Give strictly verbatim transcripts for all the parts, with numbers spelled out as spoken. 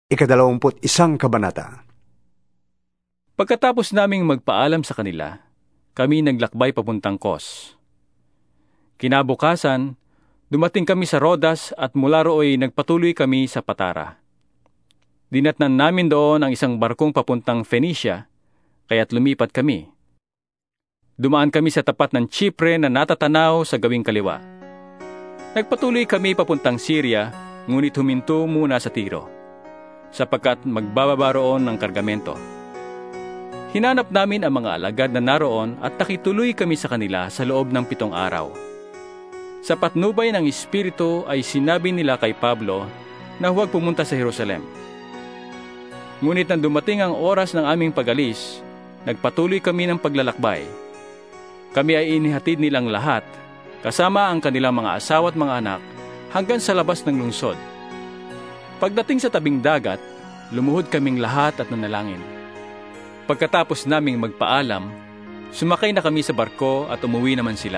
Ikadalawamput isang kabanata. Pagkatapos naming magpaalam sa kanila, kami naglakbay papuntang Kos. Kinabukasan, dumating kami sa Rodas at mula rooy nagpatuloy kami sa Patara. Dinatnan namin doon ang isang barkong papuntang Phoenicia, kaya't lumipat kami. Dumaan kami sa tapat ng Chipre na natatanaw sa gawing kaliwa. Nagpatuloy kami papuntang Syria, ngunit huminto muna sa Tiro, sapagkat magbababa roon ng kargamento. Hinanap namin ang mga alagad na naroon at nakituloy kami sa kanila sa loob ng pitong araw. Sa patnubay ng Espiritu ay sinabi nila kay Pablo na huwag pumunta sa Jerusalem. Ngunit nang dumating ang oras ng aming pag-alis, nagpatuloy kami ng paglalakbay. Kami ay inihatid nilang lahat, kasama ang kanilang mga asawa at mga anak, hanggang sa labas ng lungsod. Pagdating sa tabing dagat, lumuhod kaming lahat at nanalangin. Pagkatapos naming magpaalam, sumakay na kami sa barko at umuwi naman sila.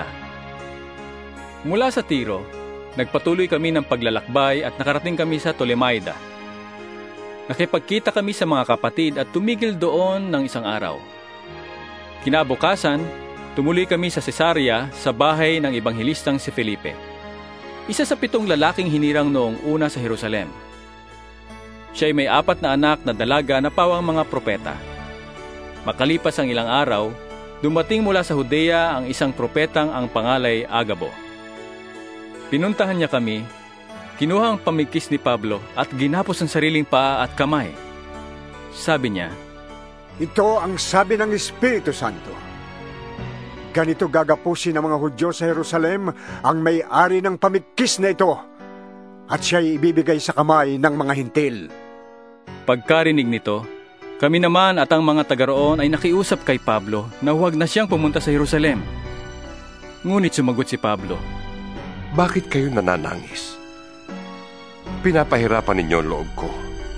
Mula sa Tiro, nagpatuloy kami ng paglalakbay at nakarating kami sa Tolemaida. Nakipagkita kami sa mga kapatid at tumigil doon ng isang araw. Kinabukasan, tumuloy kami sa Cesarea sa bahay ng Ebanghelistang si Felipe, isa sa pitong lalaking hinirang noong una sa Jerusalem. Siya ay may apat na anak na dalaga na pawang mga propeta. Makalipas ang ilang araw, dumating mula sa Judea ang isang propetang ang pangalay Agabo. Pinuntahan niya kami, kinuha ang pamigkis ni Pablo at ginapos ang sariling paa at kamay. Sabi niya, Ito ang sabi ng Espiritu Santo. Ganito gagapusin ng mga Hudyo sa Jerusalem ang may-ari ng pamigkis na ito, at siya'y ibibigay sa kamay ng mga hintil. Pagkarinig nito, kami naman at ang mga taga roon ay nakiusap kay Pablo na huwag na siyang pumunta sa Jerusalem. Ngunit sumagot si Pablo, Bakit kayo nananangis? Pinapahirapan ninyo ang loob ko.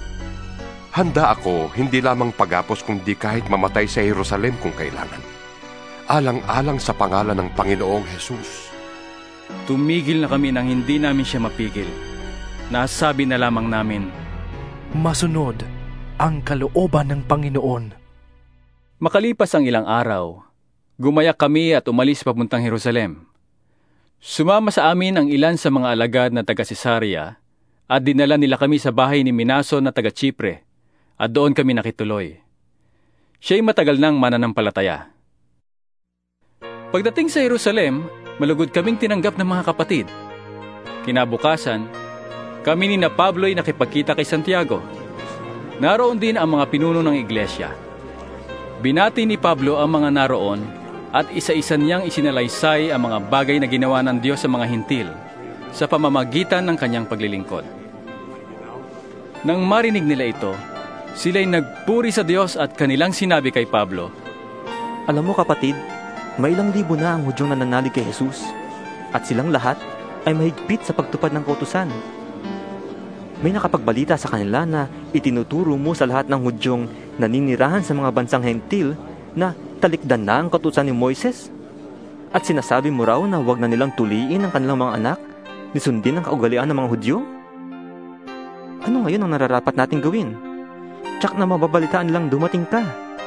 Handa ako hindi lamang pagapos kundi kahit mamatay sa Jerusalem kung kailangan, alang-alang sa pangalan ng Panginoong Jesus. Tumigil na kami nang hindi namin siya mapigil. Nasabi na lamang namin, Masunod ang kalooban ng Panginoon. Makalipas ang ilang araw, gumayak kami at umalis papuntang Jerusalem. Sumama sa amin ang ilan sa mga alagad na taga Cesarea at dinala nila kami sa bahay ni Minason na taga Chipre at doon kami nakituloy. Siya'y matagal nang mananampalataya. Pagdating sa Jerusalem, malugod kaming tinanggap ng mga kapatid. Kinabukasan, kami ni na Pablo'y nakipagkita kay Santiago. Naroon din ang mga pinuno ng iglesia. Binati ni Pablo ang mga naroon at isa-isa niyang isinalaysay ang mga bagay na ginawa ng Diyos sa mga hintil sa pamamagitan ng kanyang paglilingkod. Nang marinig nila ito, sila'y nagpuri sa Diyos at kanilang sinabi kay Pablo, Alam mo kapatid, may ilang libo na ang Hudyong nananalig kay Jesus, at silang lahat ay mahigpit sa pagtupad ng kautusan. May nakapagbalita sa kanila na itinuturo mo sa lahat ng Hudyong naninirahan sa mga bansang hentil na talikdan na ang kautusan ni Moises, at sinasabi mo raw na huwag na nilang tuliin ang kanilang mga anak ni sundin ang kaugalian ng mga Hudyo? Ano ngayon ang nararapat nating gawin? Tsak na mababalitaan nilang dumating ka.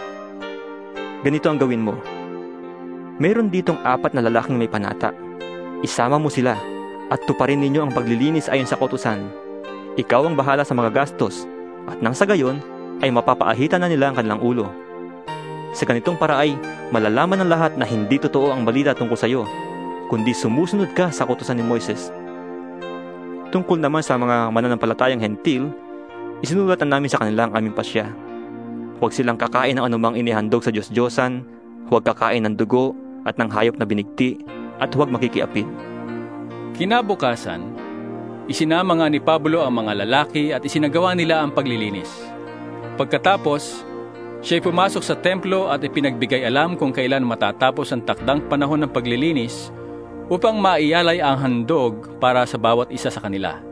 Ganito ang gawin mo. Mayroon ditong apat na lalaking may panata. Isama mo sila at tuparin ninyo ang paglilinis ayon sa kautusan. Ikaw ang bahala sa mga gastos, at nang sa gayon ay mapapaahitan na nila ang kanilang ulo. Sa ganitong paraay, malalaman ng lahat na hindi totoo ang balita tungkol sa iyo, kundi sumusunod ka sa kautusan ni Moises. Tungkol naman sa mga mananampalatayang hentil, isinulatan namin sa kanila ang aming pasya. Huwag silang kakain ng anumang inihandog sa Diyos-Diyosan, huwag kakain ng dugo at ng hayop na binigti, at huwag makikiapid. Kinabukasan, isinama nga ni Pablo ang mga lalaki at isinagawa nila ang paglilinis. Pagkatapos, siya'y pumasok sa templo at ipinagbigay alam kung kailan matatapos ang takdang panahon ng paglilinis upang maiyalay ang handog para sa bawat isa sa kanila.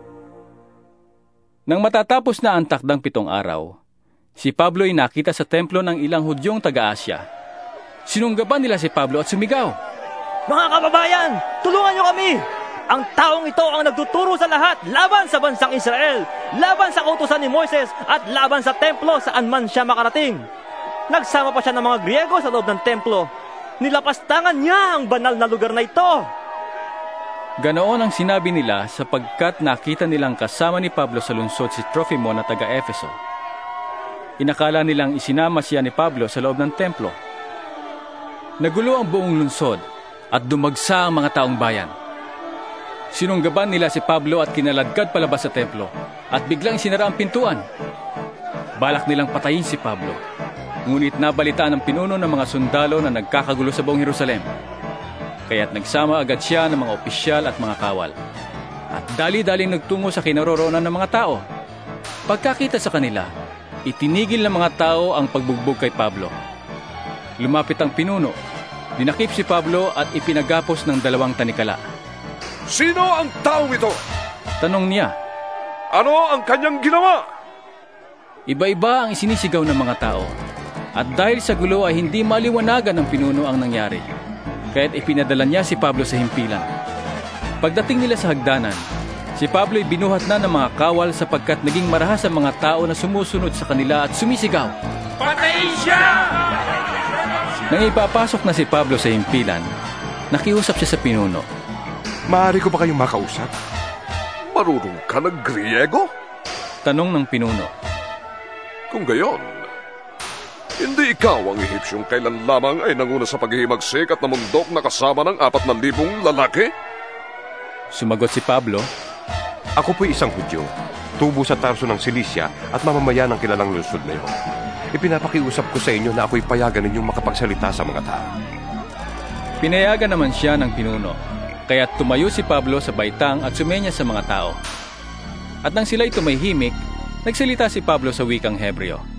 Nang matatapos na ang takdang pitong araw, si Pablo'y nakita sa templo ng ilang Hudyong taga-Asya. Sinunggaban nila si Pablo at sumigaw, Mga kababayan, tulungan niyo kami! Ang taong ito ang nagtuturo sa lahat laban sa bansang Israel, laban sa kautusan ni Moises at laban sa templo saan man siya makarating. Nagsama pa siya ng mga Griego sa loob ng templo. Nilapastangan niya ang banal na lugar na ito. Ganoon ang sinabi nila sapagkat nakita nilang kasama ni Pablo sa lungsod si Trophimo na taga-Efeso. Inakala nilang isinama siya ni Pablo sa loob ng templo. Nagulo ang buong lungsod at dumagsa ang mga taong bayan. Sinunggaban nila si Pablo at kinaladkad palabas sa templo at biglang sinara ang pintuan. Balak nilang patayin si Pablo. Ngunit nabalitaan ng pinuno ng mga sundalo na nagkakagulo sa buong Jerusalem. Kaya't nagsama agad siya ng mga opisyal at mga kawal. At dali-daling nagtungo sa kinaroroonan ng mga tao. Pagkakita sa kanila, itinigil ng mga tao ang pagbugbog kay Pablo. Lumapit ang pinuno, dinakip si Pablo at ipinagapos ng dalawang tanikala. Sino ang taong ito? Tanong niya. Ano ang kanyang ginawa? Iba-iba ang isinisigaw ng mga tao. At dahil sa gulo ay hindi maliwanagan ng pinuno ang nangyari. Kaya't ipinadala niya si Pablo sa himpilan. Pagdating nila sa hagdanan, si Pablo ay binuhat na ng mga kawal sapagkat naging marahas ang mga tao na sumusunod sa kanila at sumisigaw. Patayin siya! Nang ipapasok na si Pablo sa himpilan, nakiusap siya sa pinuno. Maaari ko ba kayong makausap? Marunong ka ng Griego? Tanong ng pinuno. Kung gayon, hindi ikaw ang Ehipsyong kailan lamang ay nanguna sa paghihimagsik at namundok na kasama ng apat na libong lalaki? Sumagot si Pablo. Ako po'y isang Hudyo, tubo sa Tarso ng Cilicia at mamamayan ng kilalang lungsod na iyon. Ipinapakiusap ko sa inyo na ako'y payagan ninyong makapagsalita sa mga tao. Pinayagan naman siya ng pinuno. Kaya't tumayo si Pablo sa baitang at sumenya sa mga tao. At nang sila'y tumahimik, nagsalita si Pablo sa wikang Hebreo.